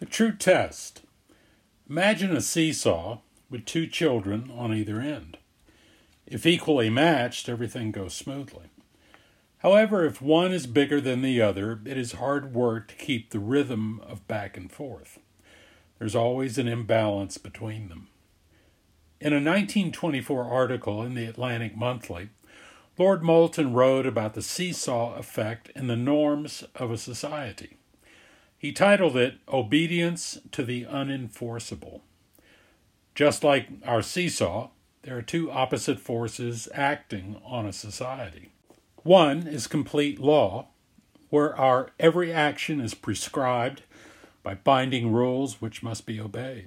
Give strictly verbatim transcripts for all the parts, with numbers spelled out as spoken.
The true test. Imagine a seesaw with two children on either end. If equally matched, everything goes smoothly. However, if one is bigger than the other, it is hard work to keep the rhythm of back and forth. There's always an imbalance between them. In a nineteen twenty-four article in the Atlantic Monthly, Lord Moulton wrote about the seesaw effect in the norms of a society. He titled it Obedience to the Unenforceable. Just like our seesaw, there are two opposite forces acting on a society. One is complete law, where our every action is prescribed by binding rules which must be obeyed.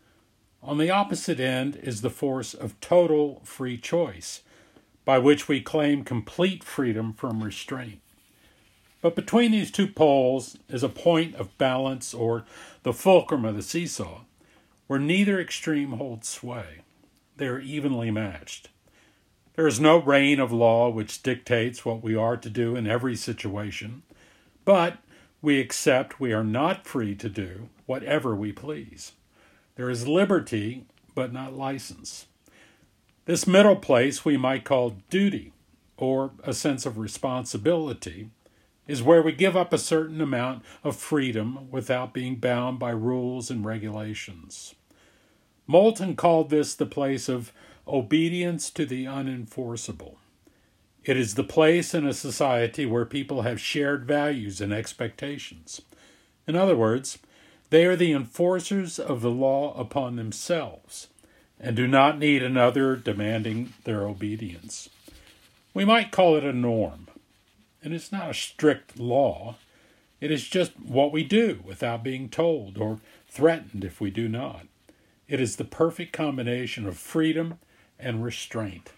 On the opposite end is the force of total free choice, by which we claim complete freedom from restraint. But between these two poles is a point of balance, or the fulcrum of the seesaw, where neither extreme holds sway. They are evenly matched. There is no reign of law which dictates what we are to do in every situation, but we accept we are not free to do whatever we please. There is liberty, but not license. This middle place we might call duty, or a sense of responsibility, is where we give up a certain amount of freedom without being bound by rules and regulations. Moulton called this the place of obedience to the unenforceable. It is the place in a society where people have shared values and expectations. In other words, they are the enforcers of the law upon themselves and do not need another demanding their obedience. We might call it a norm. And it's not a strict law. It is just what we do without being told or threatened if we do not. It is the perfect combination of freedom and restraint.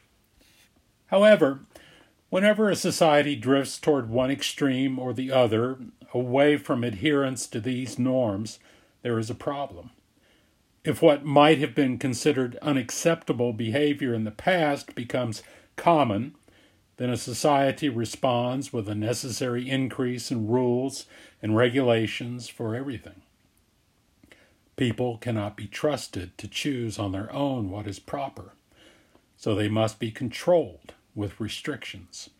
However, whenever a society drifts toward one extreme or the other, away from adherence to these norms, there is a problem. If what might have been considered unacceptable behavior in the past becomes common, then a society responds with a necessary increase in rules and regulations for everything. People cannot be trusted to choose on their own what is proper, so they must be controlled with restrictions.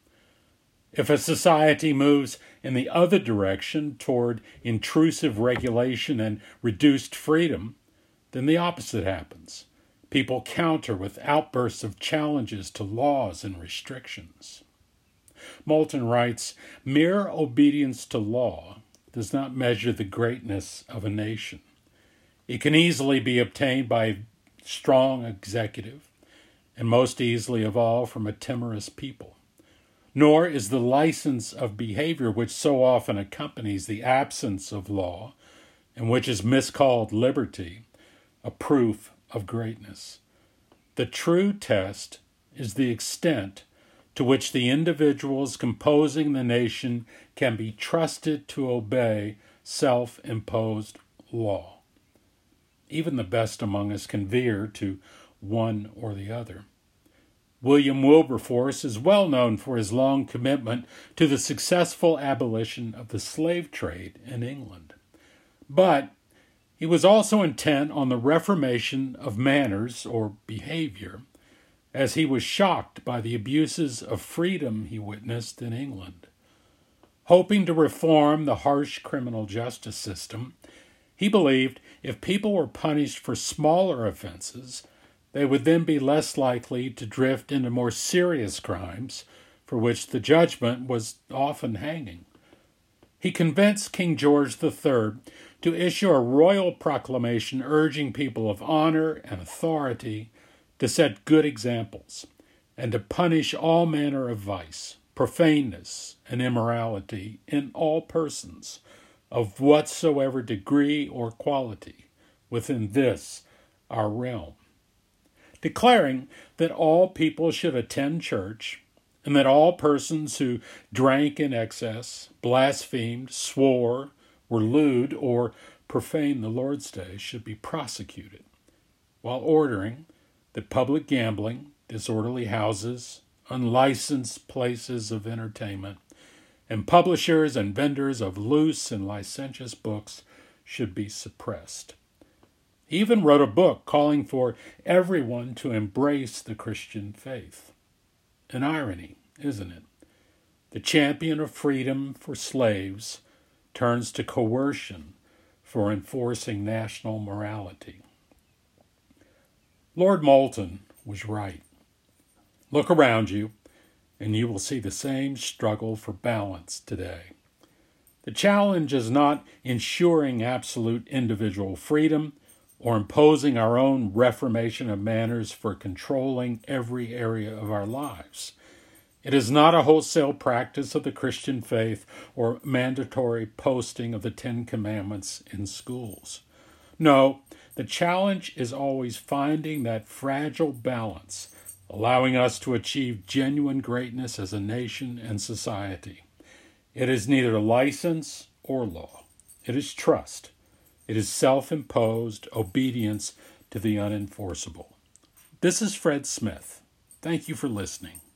If a society moves in the other direction toward intrusive regulation and reduced freedom, then the opposite happens. People counter with outbursts of challenges to laws and restrictions. Moulton writes, mere obedience to law does not measure the greatness of a nation. It can easily be obtained by a strong executive, and most easily of all from a timorous people. Nor is the license of behavior which so often accompanies the absence of law, and which is miscalled liberty, a proof of greatness. The true test is the extent to which the individuals composing the nation can be trusted to obey self-imposed law. Even the best among us can veer to one or the other. William Wilberforce is well known for his long commitment to the successful abolition of the slave trade in England. But he was also intent on the reformation of manners or behavior, as he was shocked by the abuses of freedom he witnessed in England. Hoping to reform the harsh criminal justice system, he believed if people were punished for smaller offenses, they would then be less likely to drift into more serious crimes, for which the judgment was often hanging. He convinced King George the Third to issue a royal proclamation urging people of honor and authority to set good examples and to punish all manner of vice, profaneness, and immorality in all persons of whatsoever degree or quality within this our realm, declaring that all people should attend church, and that all persons who drank in excess, blasphemed, swore, were lewd, or profaned the Lord's Day should be prosecuted, while ordering that public gambling, disorderly houses, unlicensed places of entertainment, and publishers and vendors of loose and licentious books should be suppressed. He even wrote a book calling for everyone to embrace the Christian faith. An irony, isn't it? The champion of freedom for slaves turns to coercion for enforcing national morality. Lord Moulton was right. Look around you, and you will see the same struggle for balance today. The challenge is not ensuring absolute individual freedom or imposing our own reformation of manners for controlling every area of our lives. It is not a wholesale practice of the Christian faith or mandatory posting of the Ten Commandments in schools. No, the challenge is always finding that fragile balance, allowing us to achieve genuine greatness as a nation and society. It is neither license or law. It is trust. It is self-imposed obedience to the unenforceable. This is Fred Smith. Thank you for listening.